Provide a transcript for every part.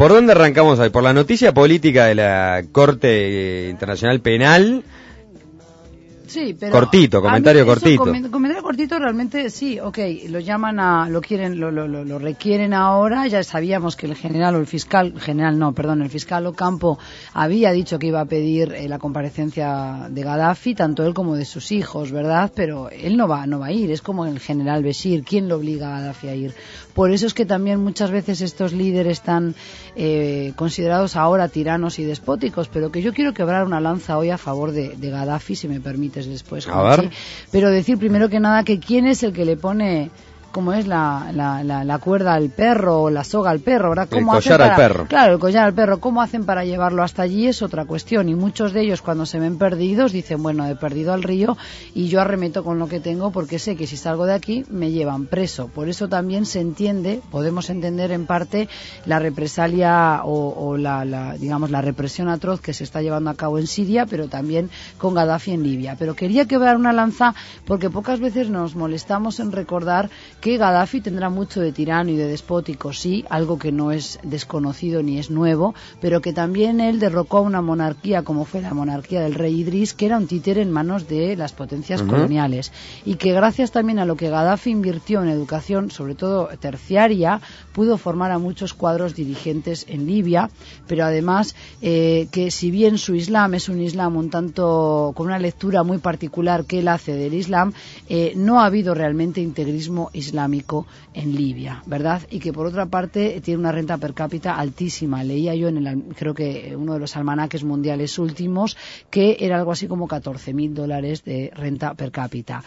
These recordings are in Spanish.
¿por dónde arrancamos hoy? ¿Por la noticia política de la Corte Internacional Penal? Sí, pero cortito, comentario cortito. Comentario cortito realmente sí, lo llaman lo requieren ahora. Ya sabíamos que el fiscal Ocampo había dicho que iba a pedir la comparecencia de Gaddafi, tanto él como de sus hijos, ¿verdad? Pero él no va a ir, es como el general Bashir, ¿quién lo obliga a Gaddafi a ir? Por eso es que también muchas veces estos líderes están considerados ahora tiranos y despóticos, pero que yo quiero quebrar una lanza hoy a favor de Gaddafi, si me permites después. A ver. Pero decir primero que nada que quién es el que le pone, como es la cuerda al perro o la soga al perro, ¿verdad? ¿Cómo el collar al perro. Claro, el collar al perro. ¿Cómo hacen para llevarlo hasta allí? Es otra cuestión. Y muchos de ellos, cuando se ven perdidos, dicen, bueno, he perdido al río y yo arremeto con lo que tengo porque sé que si salgo de aquí me llevan preso. Por eso también se entiende, podemos entender en parte la represalia o la represión atroz que se está llevando a cabo en Siria, pero también con Gaddafi en Libia. Pero quería quebrar una lanza porque pocas veces nos molestamos en recordar que Gaddafi tendrá mucho de tirano y de despótico, sí, algo que no es desconocido ni es nuevo, pero que también él derrocó a una monarquía como fue la monarquía del rey Idris, que era un títere en manos de las potencias coloniales, y que gracias también a lo que Gaddafi invirtió en educación, sobre todo terciaria, pudo formar a muchos cuadros dirigentes en Libia, pero además que si bien su Islam es un Islam un tanto con una lectura muy particular que él hace del Islam, no ha habido realmente integrismo islámico en Libia, ¿verdad? Y que por otra parte tiene una renta per cápita altísima. Leía yo creo que uno de los almanaques mundiales últimos que era algo así como $14,000 de renta per cápita.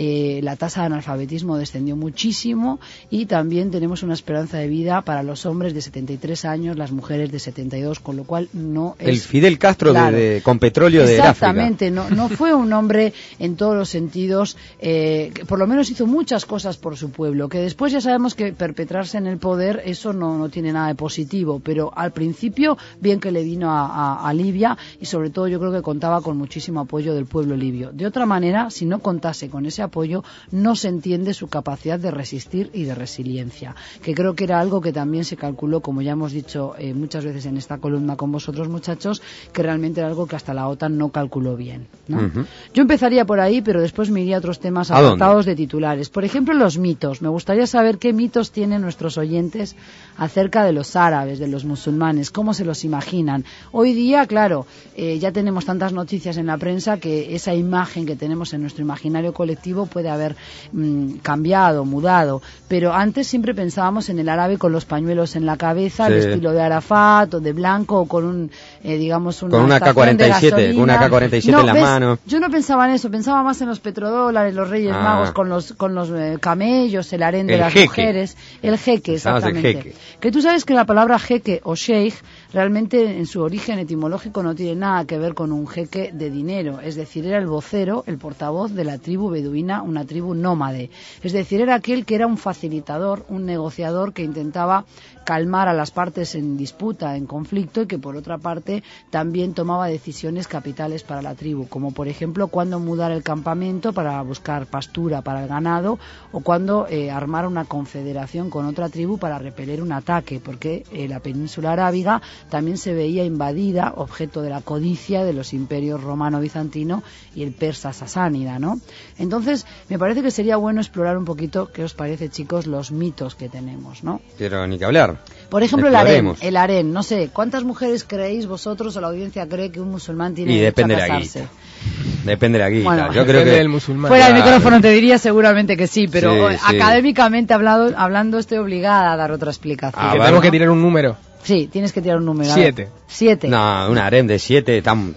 La tasa de analfabetismo descendió muchísimo y también tenemos una esperanza de vida para los hombres de 73 años, las mujeres de 72, con lo cual no es... El Fidel Castro claro, con petróleo de África. Exactamente, no fue un hombre en todos los sentidos, que por lo menos hizo muchas cosas por su pueblo, que después ya sabemos que perpetrarse en el poder eso no tiene nada de positivo, pero al principio bien que le vino a Libia y sobre todo yo creo que contaba con muchísimo apoyo del pueblo libio. De otra manera, si no contase con ese apoyo, no se entiende su capacidad de resistir y de resiliencia, que creo que era algo que también se calculó, como ya hemos dicho muchas veces en esta columna con vosotros, muchachos, que realmente era algo que hasta la OTAN no calculó bien, ¿no? Yo empezaría por ahí, pero después me iría a otros temas apartados de titulares. Por ejemplo, los mitos. Me gustaría saber qué mitos tienen nuestros oyentes acerca de los árabes, de los musulmanes, cómo se los imaginan. Hoy día, claro, ya tenemos tantas noticias en la prensa que esa imagen que tenemos en nuestro imaginario colectivo puede haber cambiado, mudado, pero antes siempre pensábamos en el árabe con los pañuelos en la cabeza, al estilo de Arafat o de blanco o con un, con una K-47, con una K-47 en la mano. Yo no pensaba en eso, pensaba más en los petrodólares, los reyes magos con los camellos, el harén de las mujeres, el jeque, exactamente. El jeque. Que tú sabes que la palabra jeque o sheikh realmente en su origen etimológico no tiene nada que ver con un jeque de dinero, es decir, era el vocero, el portavoz de la tribu beduina, una tribu nómade, es decir, era aquel que era un facilitador, un negociador que intentaba calmar a las partes en disputa, en conflicto, y que por otra parte también tomaba decisiones capitales para la tribu, como por ejemplo cuándo mudar el campamento para buscar pastura para el ganado o cuándo armar una confederación con otra tribu para repeler un ataque, porque la península arábiga también se veía invadida, objeto de la codicia de los imperios romano-bizantino y el persa sasánida, ¿no? Entonces, me parece que sería bueno explorar un poquito, ¿qué os parece, chicos?, los mitos que tenemos, ¿no? Pero ni que hablar. Por ejemplo, el harén, no sé, ¿cuántas mujeres creéis vosotros o la audiencia cree que un musulmán tiene derecho a casarse? Depende de la guita. Bueno, yo creo que del musulmán. Fuera del micrófono te diría seguramente que sí, pero académicamente hablando estoy obligada a dar otra explicación. Tenemos que tirar un número. Sí, tienes que tirar un número. 7. 7. No, un harén de 7 tan...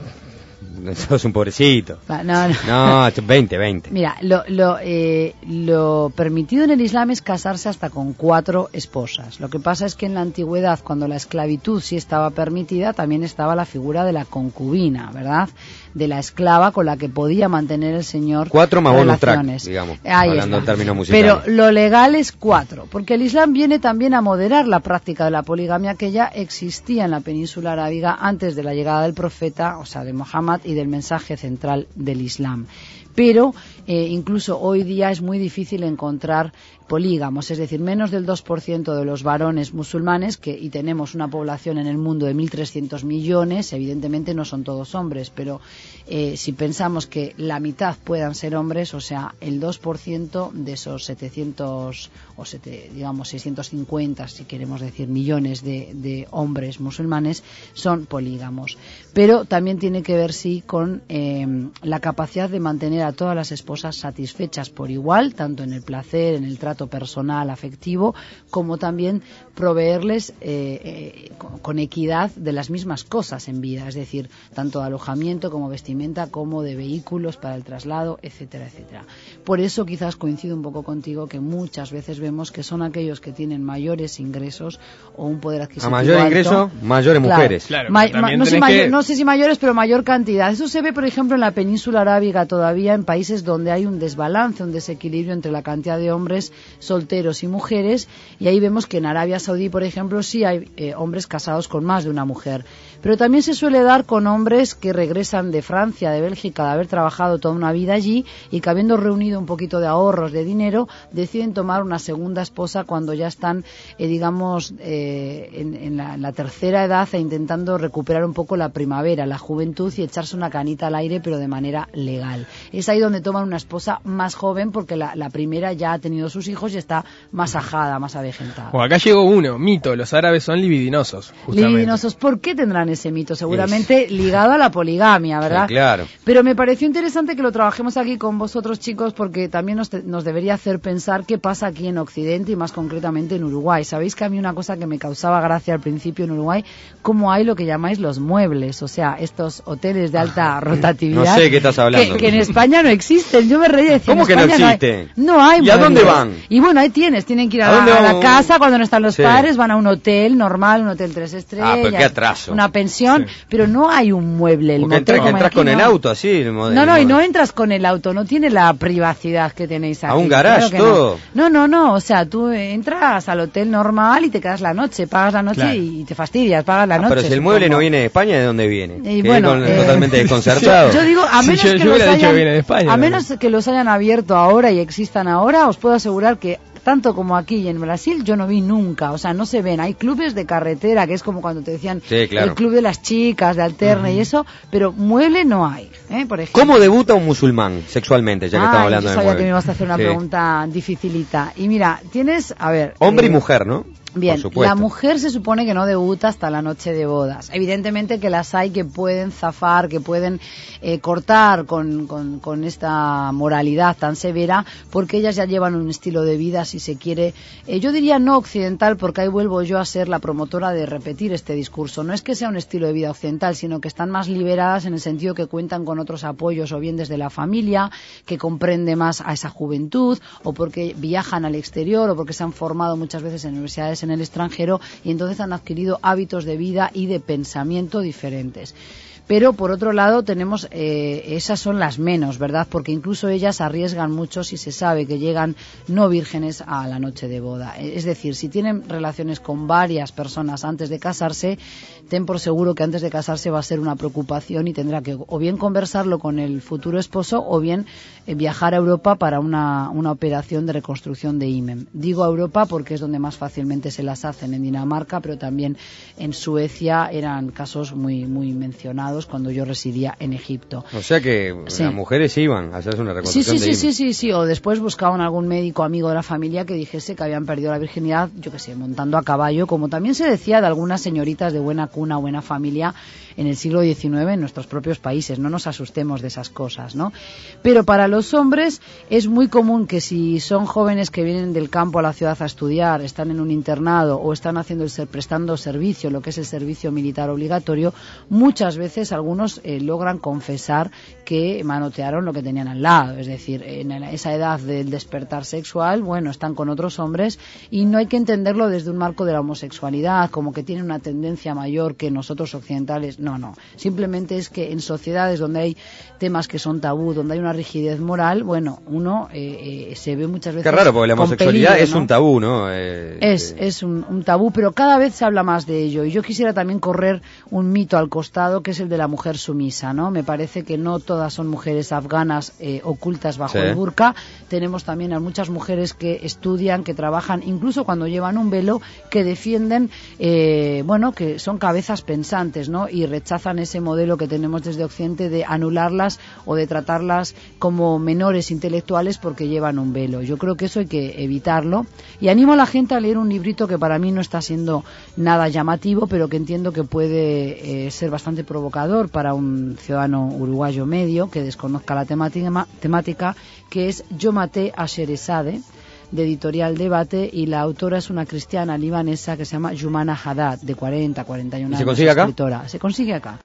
Sos un pobrecito. No, 20. Mira, lo permitido en el Islam es casarse hasta con 4 esposas. Lo que pasa es que en la antigüedad, cuando la esclavitud sí estaba permitida, también estaba la figura de la concubina, ¿verdad? De la esclava con la que podía mantener el señor 4 más bonus relaciones. track, digamos, Ahí hablando está. en términos musicales. Pero lo legal es 4, porque el Islam viene también a moderar la práctica de la poligamia que ya existía en la península arábiga antes de la llegada del profeta, o sea, de Muhammad y del mensaje central del Islam. Pero incluso hoy día es muy difícil encontrar polígamos, es decir, menos del 2% de los varones musulmanes, y tenemos una población en el mundo de 1.300 millones, evidentemente no son todos hombres, pero si pensamos que la mitad puedan ser hombres, o sea, el 2% de esos 700 o 650, si queremos decir, millones de hombres musulmanes son polígamos. Pero también tiene que ver, sí, con la capacidad de mantener a todas las esposas satisfechas por igual, tanto en el placer, en el trato personal, afectivo, como también proveerles con equidad de las mismas cosas en vida, es decir, tanto de alojamiento como vestimenta, como de vehículos para el traslado, etcétera, etcétera. Por eso quizás coincido un poco contigo que muchas veces vemos que son aquellos que tienen mayores ingresos o un poder adquisitivo a mayor alto, ingreso, mayores mujeres. Claro, no sé si mayores, pero mayor cantidad. Eso se ve, por ejemplo, en la península arábiga todavía, en países donde hay un desbalance, un desequilibrio entre la cantidad de hombres solteros y mujeres, y ahí vemos que en Arabia Saudí, por ejemplo, sí hay hombres casados con más de una mujer. Pero también se suele dar con hombres que regresan de Francia, de Bélgica, de haber trabajado toda una vida allí y que, habiendo reunido un poquito de ahorros, de dinero, deciden tomar una segunda esposa cuando ya están, en la tercera edad, e intentando recuperar un poco la primavera, la juventud, y echarse una canita al aire, pero de manera legal. Es ahí donde toman una esposa más joven, porque la primera ya ha tenido sus hijos y está más ajada, más avejentada. O acá llegó uno, mito, los árabes son libidinosos, justamente. Libidinosos, ¿por qué tendrán ese mito? Seguramente ligado a la poligamia, ¿verdad? Sí, claro. Pero me pareció interesante que lo trabajemos aquí con vosotros, chicos, porque también nos debería hacer pensar qué pasa aquí en Occidente y más concretamente en Uruguay. Sabéis que a mí una cosa que me causaba gracia al principio en Uruguay, cómo hay lo que llamáis los muebles, o sea, estos hoteles de alta rotatividad. No sé qué estás hablando. Que en España no existen. Yo me reía y decía, ¿cómo que no existen? No hay ¿Y a dónde van? Y bueno, ahí tienen que ir a la casa cuando no están los padres, van a un hotel normal, un hotel 3 estrellas. Ah, pero qué atraso. Una pensión, pero no hay un mueble. El motel, entras con el auto así. No, y no entras con el auto, no tiene la privacidad que tenéis aquí. A un garage, claro todo. No, o sea, tú entras al hotel normal y te quedas la noche, pagas la noche, claro, y te fastidias, pagas la noche. Pero si el mueble no viene de España, ¿de dónde viene? Y bueno, totalmente desconcertado. Yo digo, a menos que los hayan abierto ahora y existan ahora, os puedo asegurar que tanto como aquí y en Brasil yo no vi nunca, o sea, no se ven. Hay clubes de carretera, que es como cuando te decían, sí, claro, el club de las chicas, de alterne y eso, pero mueble no hay, por ejemplo. ¿Cómo debuta un musulmán sexualmente, ya que estamos hablando de mueble? Yo sabía que me ibas a hacer una pregunta dificilita. Y mira, tienes, a ver... Hombre y mujer, ¿no? Bien, la mujer se supone que no debuta hasta la noche de bodas. Evidentemente que las hay que pueden zafar, que pueden cortar con esta moralidad tan severa, porque ellas ya llevan un estilo de vida, si se quiere, yo diría no occidental, porque ahí vuelvo yo a ser la promotora de repetir este discurso. No es que sea un estilo de vida occidental, sino que están más liberadas en el sentido que cuentan con otros apoyos, o bien desde la familia, que comprende más a esa juventud, o porque viajan al exterior, o porque se han formado muchas veces en universidades en el extranjero y entonces han adquirido hábitos de vida y de pensamiento diferentes. Pero, por otro lado, tenemos, esas son las menos, ¿verdad? Porque incluso ellas arriesgan mucho si se sabe que llegan no vírgenes a la noche de boda. Es decir, si tienen relaciones con varias personas antes de casarse, ten por seguro que antes de casarse va a ser una preocupación y tendrá que o bien conversarlo con el futuro esposo o bien viajar a Europa para una operación de reconstrucción de himen. Digo a Europa porque es donde más fácilmente se las hacen, en Dinamarca, pero también en Suecia eran casos muy, muy mencionados cuando yo residía en Egipto. O sea que las mujeres iban a hacerse una reconstrucción de himen. Sí, o después buscaban algún médico amigo de la familia que dijese que habían perdido la virginidad, yo que sé, montando a caballo, como también se decía de algunas señoritas de buena cuna, buena familia en el siglo XIX en nuestros propios países. No nos asustemos de esas cosas, ¿no? Pero para los hombres es muy común que si son jóvenes que vienen del campo a la ciudad a estudiar, están en un internado o están prestando servicio, lo que es el servicio militar obligatorio, muchas veces algunos logran confesar que manotearon lo que tenían al lado, es decir, en esa edad del despertar sexual, bueno, están con otros hombres y no hay que entenderlo desde un marco de la homosexualidad, como que tienen una tendencia mayor que nosotros occidentales, no, simplemente es que en sociedades donde hay temas que son tabú, donde hay una rigidez moral, bueno, uno se ve muchas veces. Qué raro, porque la homosexualidad peligro, es un tabú, ¿no? Es un tabú, pero cada vez se habla más de ello y yo quisiera también correr un mito al costado, que es el de de la mujer sumisa, ¿no? Me parece que no todas son mujeres afganas ocultas bajo el burka. Tenemos también a muchas mujeres que estudian, que trabajan, incluso cuando llevan un velo, que defienden, que son cabezas pensantes, ¿no? Y rechazan ese modelo que tenemos desde Occidente de anularlas o de tratarlas como menores intelectuales porque llevan un velo. Yo creo que eso hay que evitarlo. Y animo a la gente a leer un librito que para mí no está siendo nada llamativo, pero que entiendo que puede ser bastante provocador para un ciudadano uruguayo medio que desconozca la temática, que es Yo maté a Sherezade, de Editorial Debate, y la autora es una cristiana libanesa que se llama Yumana Haddad, de 41 años. ¿Se consigue acá? Escritora. Se consigue acá.